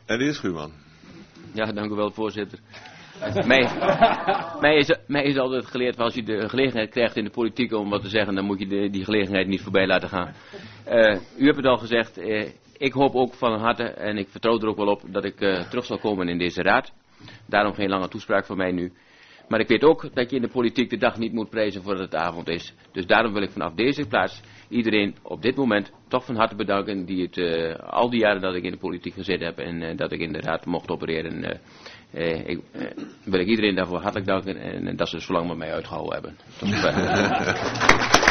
En de heer Schuurman. Ja, dank u wel, voorzitter. Mij is altijd geleerd, als je de gelegenheid krijgt in de politiek om wat te zeggen, dan moet je die gelegenheid niet voorbij laten gaan. U hebt het al gezegd, ik hoop ook van harte, en ik vertrouw er ook wel op, dat ik terug zal komen in deze raad. Daarom geen lange toespraak van mij nu. Maar ik weet ook dat je in de politiek de dag niet moet prijzen voordat het avond is. Dus daarom wil ik vanaf deze plaats iedereen op dit moment toch van harte bedanken die het al die jaren dat ik in de politiek gezeten heb en dat ik in de raad mocht opereren. Wil ik iedereen daarvoor hartelijk danken en dat ze zo lang met mij uitgehouden hebben. Tot zover.